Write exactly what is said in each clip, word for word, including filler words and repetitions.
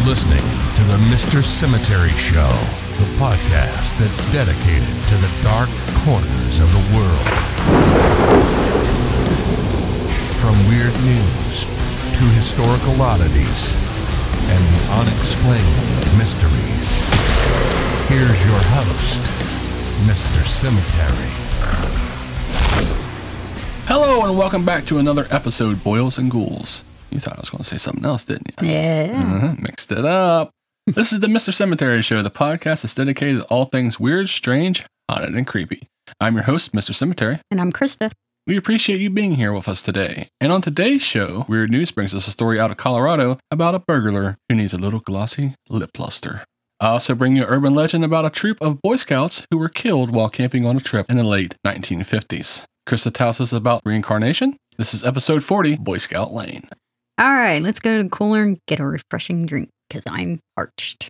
listening to the Mister Cemetery Show, the podcast that's dedicated to the dark corners of the world. From weird news to historical oddities and the unexplained mysteries. Here's your host, Mister Cemetery. Hello and welcome back to another episode, Boils and Ghouls. You thought I was going to say something else, didn't you? Yeah. Mm-hmm. Mixed it up. This is the Mister Cemetery Show, the podcast that's dedicated to all things weird, strange, haunted, and creepy. I'm your host, Mister Cemetery. And I'm Krista. We appreciate you being here with us today. And on today's show, Weird News brings us a story out of Colorado about a burglar who needs a little glossy lip plaster. I also bring you an urban legend about a troop of Boy Scouts who were killed while camping on a trip in the late nineteen fifties. Krista tells us about reincarnation. This is episode forty, Boy Scout Lane. All right, let's go to the cooler and get a refreshing drink because I'm parched.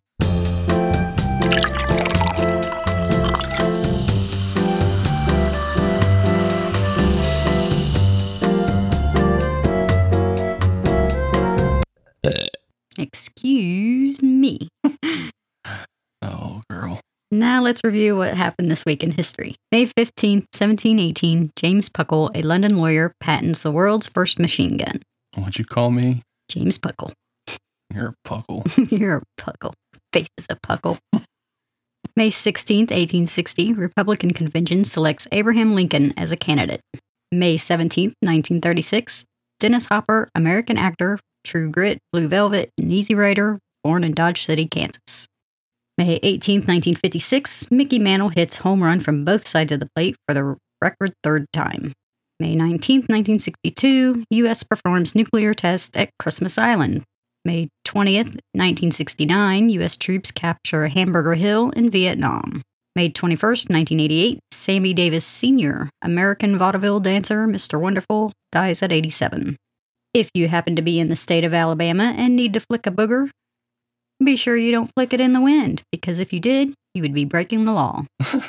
Excuse me. Oh, girl. Now let's review what happened this week in history. May fifteenth, seventeen eighteen, James Puckle, a London lawyer, patents the world's first machine gun. What'd you call me? James Puckle. You're a puckle. You're a puckle. Face is a puckle. May sixteenth, eighteen sixty, Republican Convention selects Abraham Lincoln as a candidate. May seventeenth, nineteen thirty-six, Dennis Hopper, American actor, True Grit, Blue Velvet, and Easy Rider, born in Dodge City, Kansas. May eighteenth, nineteen fifty-six, Mickey Mantle hits home run from both sides of the plate for the record third time. May nineteenth, nineteen sixty-two, U S performs nuclear test at Christmas Island. May twentieth, nineteen sixty-nine, U S troops capture Hamburger Hill in Vietnam. May twenty-first, nineteen eighty-eight, Sammy Davis Senior, American vaudeville dancer, Mister Wonderful, dies at eighty-seven. If you happen to be in the state of Alabama and need to flick a booger, be sure you don't flick it in the wind, because if you did, you would be breaking the law.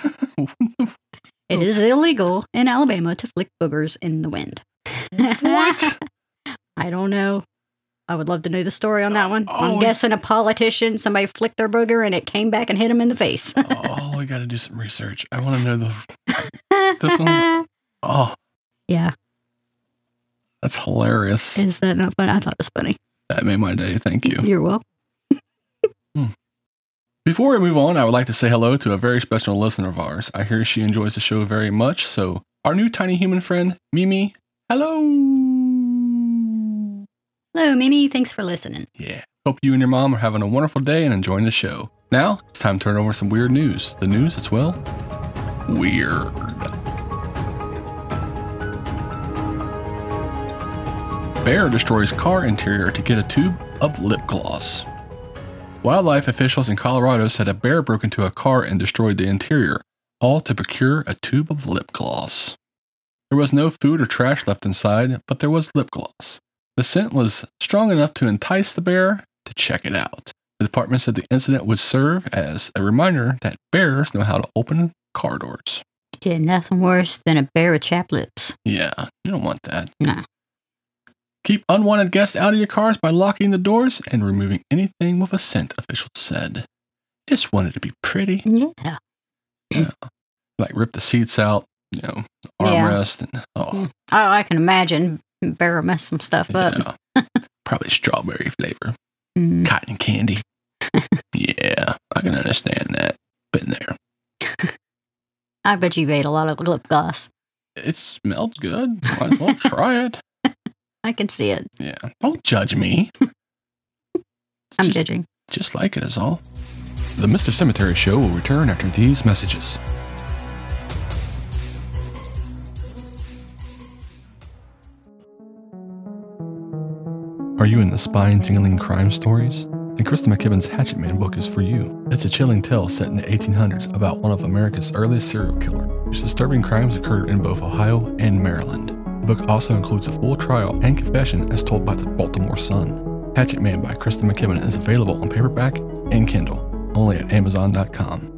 It is illegal in Alabama to flick boogers in the wind. What? I don't know. I would love to know the story on that one. Oh, I'm guessing a politician, somebody flicked their booger and it came back and hit him in the face. Oh, I got to do some research. I want to know the this one. Oh, yeah. That's hilarious. Is that not funny? I thought it was funny. That made my day. Thank you. You're welcome. Before we move on, I would like to say hello to a very special listener of ours. I hear she enjoys the show very much. So, our new tiny human friend, Mimi, hello. Hello, Mimi. Thanks for listening. Yeah. Hope you and your mom are having a wonderful day and enjoying the show. Now, it's time to turn over some weird news. The news that's, well, weird. Bear destroys car interior to get a tube of lip gloss. Wildlife officials in Colorado said a bear broke into a car and destroyed the interior, all to procure a tube of lip gloss. There was no food or trash left inside, but there was lip gloss. The scent was strong enough to entice the bear to check it out. The department said the incident would serve as a reminder that bears know how to open car doors. Yeah, nothing worse than a bear with chapped lips. Yeah, you don't want that. Nah. Keep unwanted guests out of your cars by locking the doors and removing anything with a scent, officials said. Just wanted to be pretty. Yeah. Yeah. Like rip the seats out, you know, armrest. Yeah. And, oh. Oh, I can imagine. Bear mess some stuff up. Yeah. Probably strawberry flavor. Mm. Cotton candy. Yeah, I can understand that. Been there. I bet you've ate a lot of lip gloss. It smelled good. Might as well try it. I can see it. Yeah. Don't judge me. I'm just, judging. Just like it is all. The Mister Cemetery Show will return after these messages. Are you into spine-tingling crime stories? Then Krista McKibben's Hatchet Man book is for you. It's a chilling tale set in the eighteen hundreds about one of America's earliest serial killers, whose disturbing crimes occurred in both Ohio and Maryland. The book also includes a full trial and confession as told by the Baltimore Sun. Hatchet Man by Krista McKibben is available on paperback and Kindle, only at amazon dot com.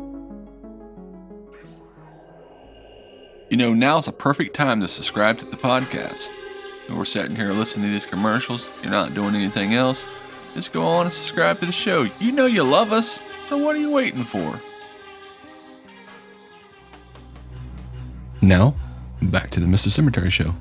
You know, now's a perfect time to subscribe to the podcast. We're sitting here listening to these commercials, you're not doing anything else, Just go on and subscribe to the show. You know you love us, so what are you waiting for? Now, back to the Mister Cemetery Show.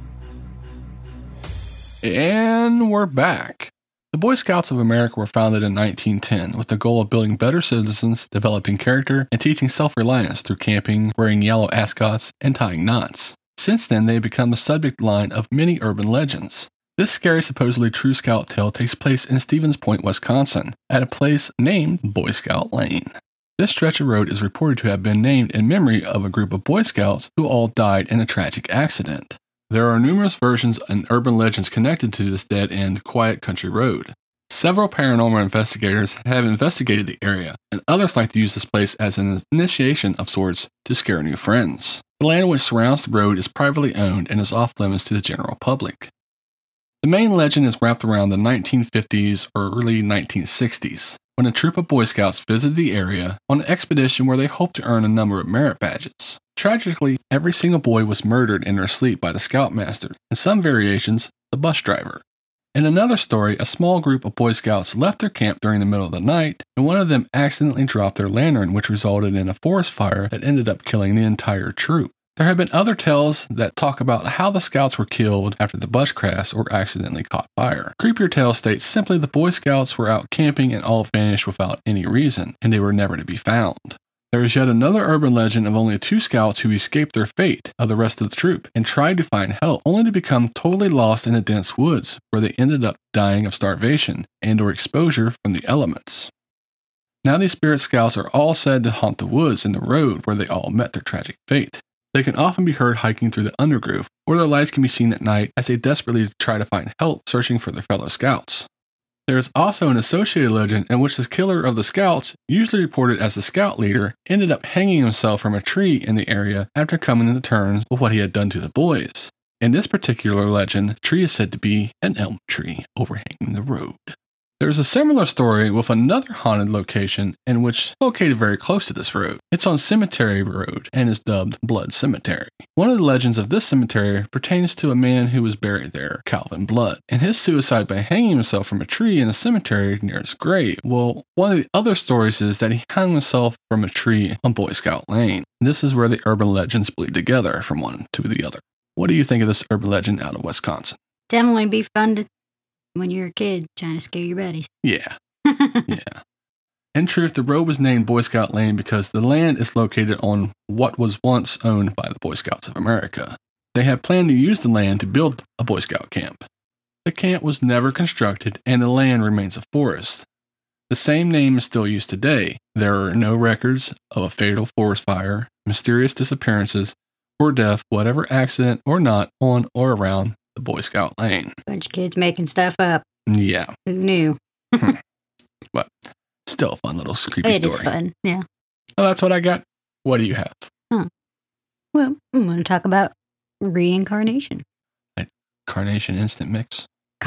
And we're back. The Boy Scouts of America were founded in nineteen ten with the goal of building better citizens, developing character, and teaching self-reliance through camping, wearing yellow ascots, and tying knots. Since then, they have become the subject line of many urban legends. This scary, supposedly true Scout tale takes place in Stevens Point, Wisconsin, at a place named Boy Scout Lane. This stretch of road is reported to have been named in memory of a group of Boy Scouts who all died in a tragic accident. There are numerous versions and urban legends connected to this dead-end, quiet country road. Several paranormal investigators have investigated the area, and others like to use this place as an initiation of sorts to scare new friends. The land which surrounds the road is privately owned and is off limits to the general public. The main legend is wrapped around the nineteen fifties or early nineteen sixties, when a troop of Boy Scouts visited the area on an expedition where they hoped to earn a number of merit badges. Tragically, every single boy was murdered in their sleep by the scoutmaster, in some variations, the bus driver. In another story, a small group of Boy Scouts left their camp during the middle of the night, and one of them accidentally dropped their lantern, which resulted in a forest fire that ended up killing the entire troop. There have been other tales that talk about how the Scouts were killed after the bus crash or accidentally caught fire. Creepier tales state simply the Boy Scouts were out camping and all vanished without any reason, and they were never to be found. There is yet another urban legend of only two scouts who escaped their fate of the rest of the troop and tried to find help, only to become totally lost in the dense woods, where they ended up dying of starvation and or exposure from the elements. Now these spirit scouts are all said to haunt the woods and the road where they all met their tragic fate. They can often be heard hiking through the undergrowth, or their lights can be seen at night as they desperately try to find help searching for their fellow scouts. There is also an associated legend in which the killer of the scouts, usually reported as the scout leader, ended up hanging himself from a tree in the area after coming to terms with what he had done to the boys. In this particular legend, the tree is said to be an elm tree overhanging the road. There is a similar story with another haunted location in which is located very close to this road. It's on Cemetery Road and is dubbed Blood Cemetery. One of the legends of this cemetery pertains to a man who was buried there, Calvin Blood, and his suicide by hanging himself from a tree in the cemetery near his grave. Well, one of the other stories is that he hung himself from a tree on Boy Scout Lane. This is where the urban legends bleed together from one to the other. What do you think of this urban legend out of Wisconsin? Definitely be fun to when you're a kid trying to scare your buddies. Yeah. Yeah. In truth, the road was named Boy Scout Lane because the land is located on what was once owned by the Boy Scouts of America. They had planned to use the land to build a Boy Scout camp. The camp was never constructed and the land remains a forest. The same name is still used today. There are no records of a fatal forest fire, mysterious disappearances, or death, whatever accident or not, on or around the Boy Scout Lane. Bunch of kids making stuff up. Yeah. Who knew? hmm. But still a fun little creepy it story. It is fun, yeah. Well, that's what I got. What do you have? Huh. Well, I'm going to talk about reincarnation. Like Carnation Instant Mix?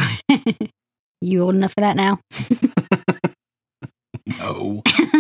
You old enough for that now? No.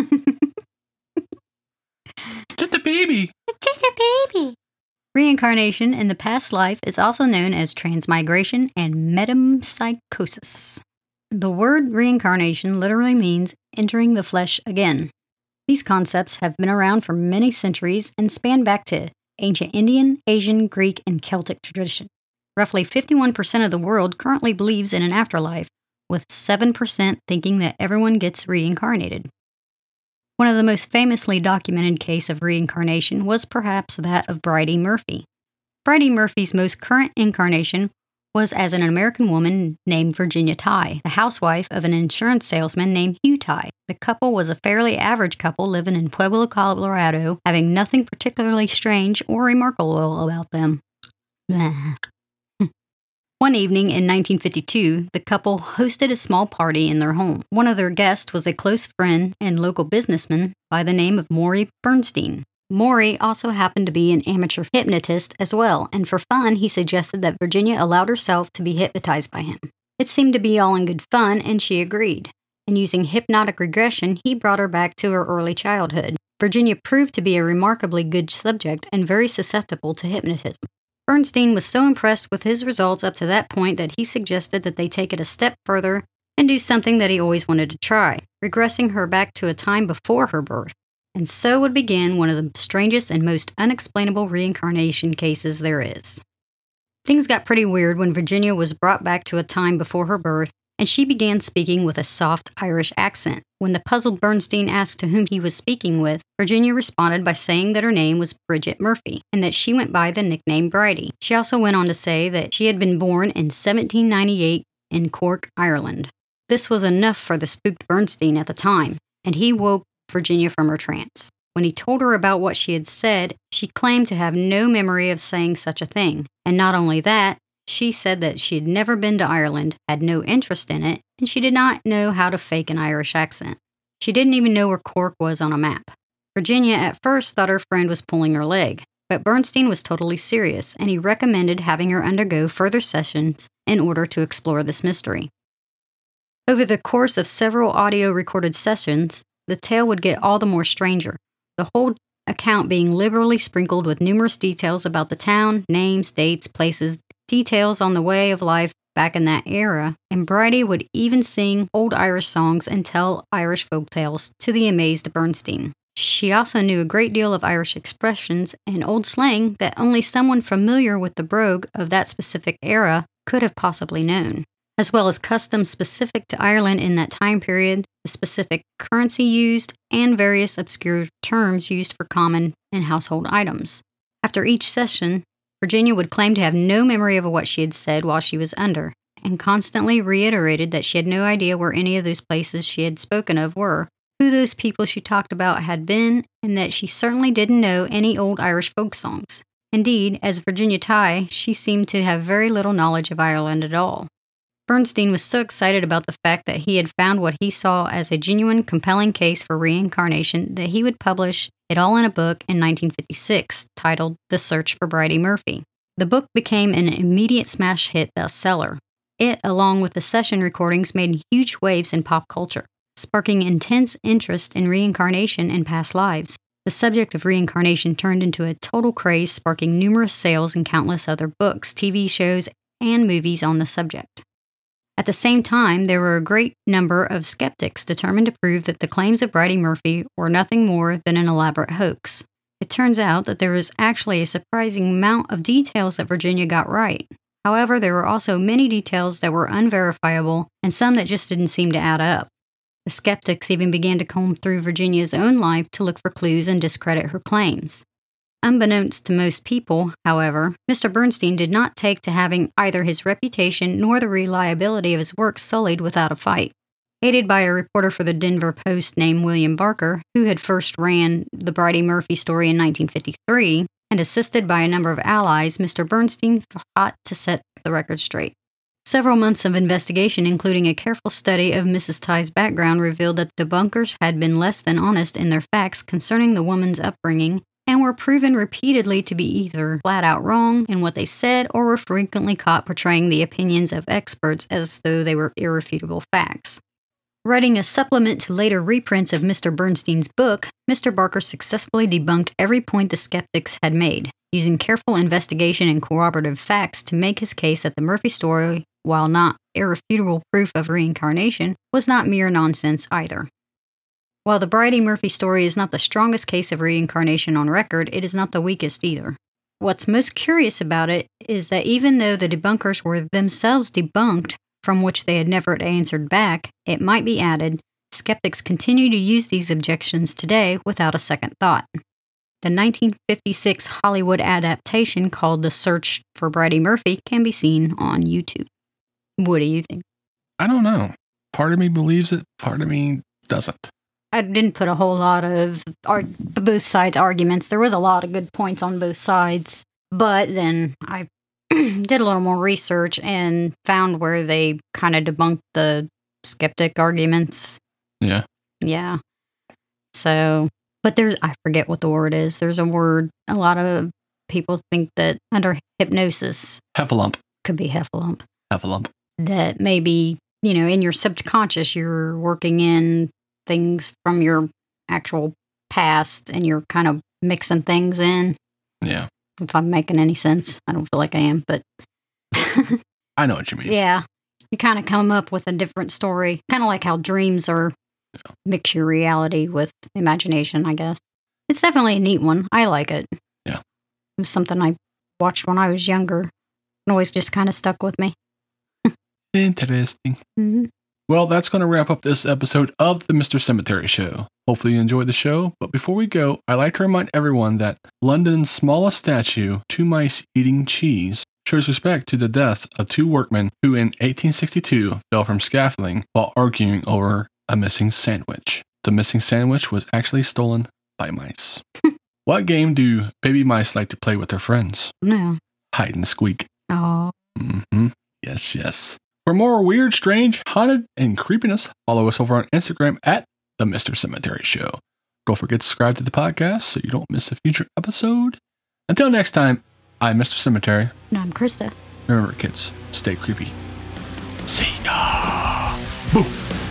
Just a baby. Just a baby. Reincarnation in the past life is also known as transmigration and metempsychosis. The word reincarnation literally means entering the flesh again. These concepts have been around for many centuries and span back to ancient Indian, Asian, Greek, and Celtic tradition. Roughly fifty-one percent of the world currently believes in an afterlife, with seven percent thinking that everyone gets reincarnated. One of the most famously documented cases of reincarnation was perhaps that of Bridie Murphy. Bridie Murphy's most current incarnation was as an American woman named Virginia Tighe, the housewife of an insurance salesman named Hugh Tighe. The couple was a fairly average couple living in Pueblo, Colorado, having nothing particularly strange or remarkable about them. One evening in nineteen fifty-two, the couple hosted a small party in their home. One of their guests was a close friend and local businessman by the name of Morey Bernstein. Morey also happened to be an amateur hypnotist as well, and for fun, he suggested that Virginia allowed herself to be hypnotized by him. It seemed to be all in good fun, and she agreed. And using hypnotic regression, he brought her back to her early childhood. Virginia proved to be a remarkably good subject and very susceptible to hypnotism. Bernstein was so impressed with his results up to that point that he suggested that they take it a step further and do something that he always wanted to try, regressing her back to a time before her birth. And so would begin one of the strangest and most unexplainable reincarnation cases there is. Things got pretty weird when Virginia was brought back to a time before her birth, and she began speaking with a soft Irish accent. When the puzzled Bernstein asked to whom he was speaking with, Virginia responded by saying that her name was Bridget Murphy, and that she went by the nickname Bridie. She also went on to say that she had been born in seventeen ninety-eight in Cork, Ireland. This was enough for the spooked Bernstein at the time, and he woke Virginia from her trance. When he told her about what she had said, she claimed to have no memory of saying such a thing. And not only that, she said that she had never been to Ireland, had no interest in it, and she did not know how to fake an Irish accent. She didn't even know where Cork was on a map. Virginia at first thought her friend was pulling her leg, but Bernstein was totally serious, and he recommended having her undergo further sessions in order to explore this mystery. Over the course of several audio-recorded sessions, the tale would get all the more stranger, the whole account being liberally sprinkled with numerous details about the town, names, dates, places, details on the way of life back in that era, and Bridie would even sing old Irish songs and tell Irish folk tales to the amazed Bernstein. She also knew a great deal of Irish expressions and old slang that only someone familiar with the brogue of that specific era could have possibly known, as well as customs specific to Ireland in that time period, the specific currency used, and various obscure terms used for common and household items. After each session, Virginia would claim to have no memory of what she had said while she was under, and constantly reiterated that she had no idea where any of those places she had spoken of were, who those people she talked about had been, and that she certainly didn't know any old Irish folk songs. Indeed, as Virginia Tighe, she seemed to have very little knowledge of Ireland at all. Bernstein was so excited about the fact that he had found what he saw as a genuine, compelling case for reincarnation that he would publish it all in a book in nineteen fifty-six, titled The Search for Bridie Murphy. The book became an immediate smash hit bestseller. It, along with the session recordings, made huge waves in pop culture, sparking intense interest in reincarnation and past lives. The subject of reincarnation turned into a total craze, sparking numerous sales and countless other books, T V shows, and movies on the subject. At the same time, there were a great number of skeptics determined to prove that the claims of Bridie Murphy were nothing more than an elaborate hoax. It turns out that there was actually a surprising amount of details that Virginia got right. However, there were also many details that were unverifiable and some that just didn't seem to add up. The skeptics even began to comb through Virginia's own life to look for clues and discredit her claims. Unbeknownst to most people, however, Mister Bernstein did not take to having either his reputation nor the reliability of his work sullied without a fight. Aided by a reporter for the Denver Post named William Barker, who had first ran the Bridie Murphy story in nineteen fifty-three, and assisted by a number of allies, Mister Bernstein fought to set the record straight. Several months of investigation, including a careful study of Missus Tighe's background, revealed that the debunkers had been less than honest in their facts concerning the woman's upbringing, and were proven repeatedly to be either flat-out wrong in what they said or were frequently caught portraying the opinions of experts as though they were irrefutable facts. Writing a supplement to later reprints of Mister Bernstein's book, Mister Barker successfully debunked every point the skeptics had made, using careful investigation and corroborative facts to make his case that the Murphy story, while not irrefutable proof of reincarnation, was not mere nonsense either. While the Bridie Murphy story is not the strongest case of reincarnation on record, it is not the weakest either. What's most curious about it is that even though the debunkers were themselves debunked, from which they had never answered back, it might be added, skeptics continue to use these objections today without a second thought. The nineteen fifty-six Hollywood adaptation called The Search for Bridie Murphy can be seen on YouTube. What do you think? I don't know. Part of me believes it, part of me doesn't. I didn't put a whole lot of arg- both sides' arguments. There was a lot of good points on both sides. But then I did a little more research and found where they kind of debunked the skeptic arguments. Yeah. Yeah. So, but there's, I forget what the word is. There's a word, a lot of people think that under hypnosis. Heffalump. Could be heffalump. Heffalump. That maybe, you know, in your subconscious, you're working in things from your actual past and you're kind of mixing things in. Yeah. If I'm making any sense. I don't feel like I am, but I know what you mean. Yeah. You kind of come up with a different story. Kind of like how dreams are Yeah. mix your reality with imagination, I guess. It's definitely a neat one. I like it. Yeah. It was something I watched when I was younger and always just kind of stuck with me. Interesting. Mm-hmm. Well, that's going to wrap up this episode of the Mister Cemetery Show. Hopefully you enjoyed the show, but before we go, I'd like to remind everyone that London's smallest statue, Two Mice Eating Cheese, shows respect to the death of two workmen who in eighteen sixty-two fell from scaffolding while arguing over a missing sandwich. The missing sandwich was actually stolen by mice. What game do baby mice like to play with their friends? No. Hide and squeak. Oh. Mm-hmm. Yes, yes. For more weird, strange, haunted, and creepiness, follow us over on Instagram at The Mister Cemetery Show. Don't forget to subscribe to the podcast so you don't miss a future episode. Until next time, I'm Mister Cemetery. And I'm Krista. Remember, kids, stay creepy. See ya! Boo!